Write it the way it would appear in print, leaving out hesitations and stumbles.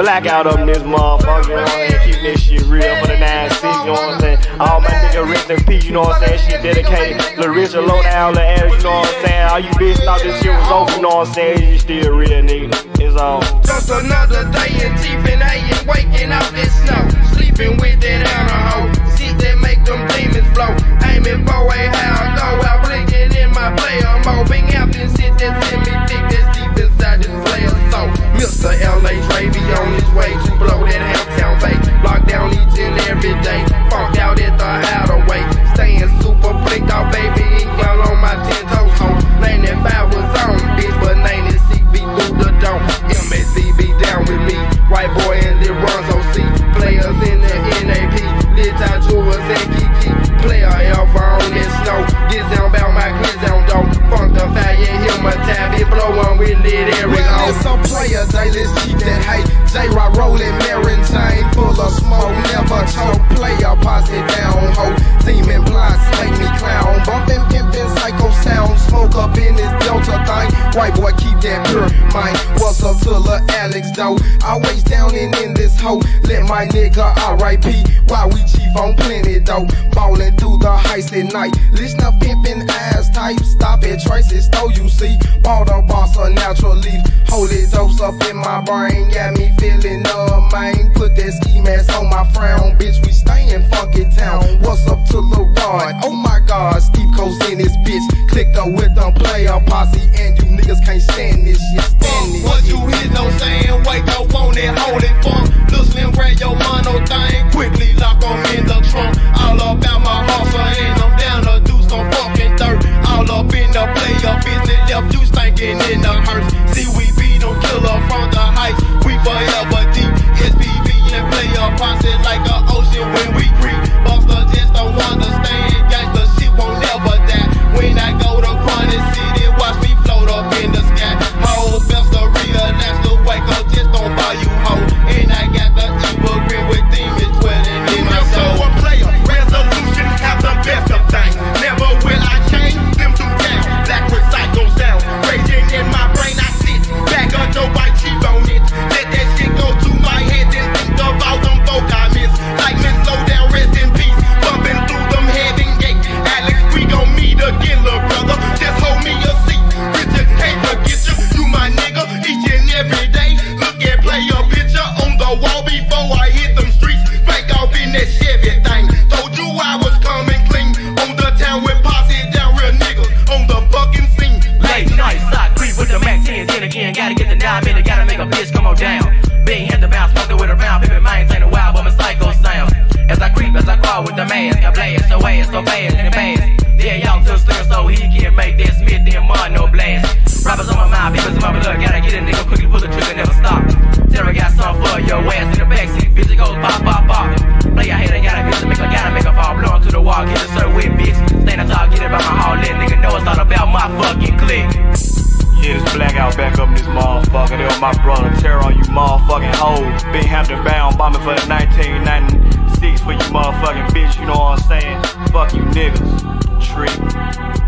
blackout up in this motherfucker, you know what I'm saying? Keep this shit real for the 9-6, you know what I'm saying? All my niggas rest in peace, you know what I'm saying? Shit dedicated, Lil Richard, low down, Lil Ash, you know what I'm saying? All you bitches thought this shit was over, you know what I'm saying? You still real, nigga. It's on. Just another day in teeth and I ain't waking out this snow. Sleeping with that outer hoe. Shit that make them demons flow. Aiming for a how I go out blinking in my player mode. Bing out this shit that's in me thick, that's deep inside this player soul. Mr. L.A. Dre be on his way to blow that Hamtown Bay. Lock down each and every day. Funked out at the hideaway. Staying super blinked out, baby. Ink well on my 10 toes home. 95 was on, bitch, but 96 be through the dome. MSC be down with me. White boy and Lil Ronzo C. Players in the NAP. Lil Ty Jewels and Kiki. Player Alpha on this snow. Get down about my kids down though. Funk the fire, yeah, hear my tab. It blow on with Lil Eric on. It's some players, they let's keep that hate. J-Rock rolling, Maritime, full of smoke, never choke. Player, pass it down, ho. Demon plots make me clown. Bumpin', pimpin', psycho sound. Smoke up in this Delta thing. White boy, keep that pure mind. What's up to Lil Alex, though? Always down in this hoe. Let my nigga R.I.P. While we chief on plenty, though. Ballin' through the heist at night. Listen up, pimpin' ass type. Stop at Tracy's, though you see. Ball the boss, a natural leaf. Holy dose up in my brain. Got me feeling man. Put that ski mask on my frown. Bitch, we stayin' funky town. What's up to Lil Rod? Oh my God, Steve Coast in this bitch. Clicked up with them player posse. And you niggas can't stand this shit. Stand this what shit. you hear, no saying, wake up on it, hold it funk. Lil Slim, grab your mono thing, quickly lock on in the trunk. All about my hustle, and I'm down to do some fucking dirt. All up in the player business, left you stinking in the hearse. See, we beat them killer from the heights, we forever deep. SPV and player posse like an ocean when we creep. Buster just don't understand, gangsta shit won't never die. When I go to Chronic City, watch me float up in the sky. My old best to realize to wake up, just don't buy you hoe. And I got the evil grin with demons dwelling in my soul. A player, resolution, have the best of things. Never will I change them to down. Black with psycho sound, raging in my brain. I sit back on the white chief on it. Let that shit go to my head, then think about them folk I miss. Like Miss Low down, rest in peace. Bumping through them heaven gates. Alex, we gon' meet again, little brother. Just hold me a seat. Richard, can't forget you. You my nigga each and every day. Look at play your picture on the wall before I hit them streets. Spank off in that Chevy thing. Told you I was coming clean. On the town with posse down, real niggas on the fucking scene. Late night, side creep with the Mac 10s. Then again, gotta get the 9 minute, gotta make a bitch come on down. Big head to bounce, smoking with a round, baby maintain a wild, but my psycho sound. As I creep, as I crawl with the mask, I blast so ass, so fast in the past. Yeah, y'all too slim, so he can't make that Smith, then mud, no blast. Rappers on my mind, people's in my blood, gotta get a nigga quickly, pull the trigger, never stop. Terror got something for your ass in the backseat, bitch, it goes pop, pop, pop. Play your head, I gotta bitch, gotta make a fall, blowing to the wall, get a sir with bitch. Stand tall, get it by my heart, let nigga know it's all about my fucking clique. Yeah, this blackout back up in this motherfucker. They were my brother, terror on you motherfucking hoes. Big Hampton bound, bombing for the 1996 for you motherfucking bitch, you know what I'm saying? Fuck you niggas. Trick.